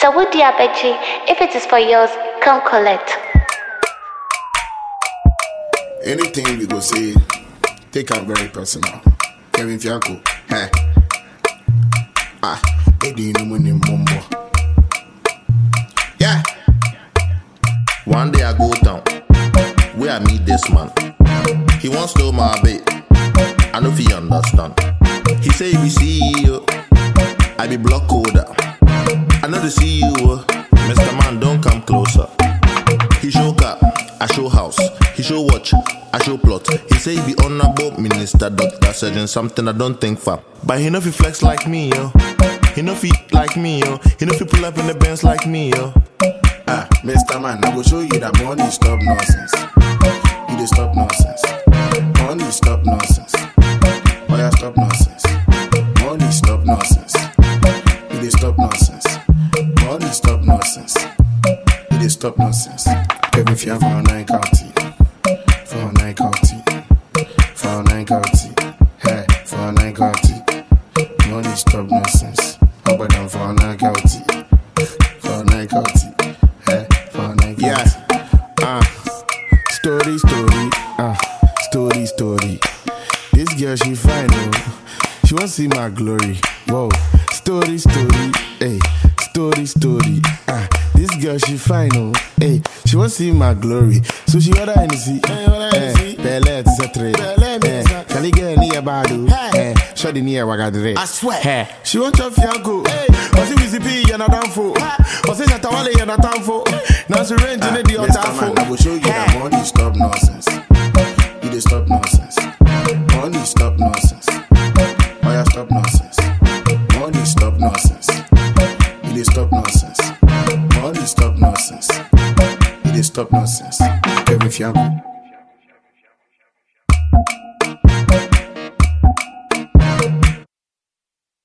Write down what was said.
Mr. Woody Abeji, if it is for yours, come collect. Anything we go say, take it very personal. Kevin Fianco, hey. Eddie no money mumbo. Yeah. One day I go down, where I meet this man. He wants to know my babe. I know if he understand. He say he be CEO, I be block holder. I know the CEO, Mr. Man don't come closer. He show car, I show house. He show watch, I show plot. He say he be honorable minister, doctor, surgeon, something I don't think for. But he know if he flex like me, yo. He know if he like me, yo. He know if he pull up in the Benz like me, yo. Mr. Man, I will show you that money stop nonsense. You dey stop nonsense. Money stop nonsense. Oh yeah, stop nonsense. Money stop nonsense. You dey stop nonsense. Money stop nonsense. You dey stop nonsense. Kevin Fian for a night county. For a night county. For a night county. Hey, for a night county. Money stop nonsense. How about them for a night county? For a night county. Hey, for a night county. Yeah. Story. This girl, she fine, oh. She wants to see my glory. Whoa. Story. Hey, story. This girl, she fine, oh. Hey, she wants to see my glory. So she order NC. Belle, etc. Can you get near Badu? Show the near Wagadre. I swear. She wants to Fianco. Was it VCP and a downfall? Was it Natawale and a downfall? Now she range in the other. I will show you that money stop nonsense. You dey stop nonsense. Money stop nonsense. Oh yeah, stop nonsense. Money stop nonsense. You dey stop nonsense. Money stop nonsense. You dey stop nonsense. Kevin Fianco.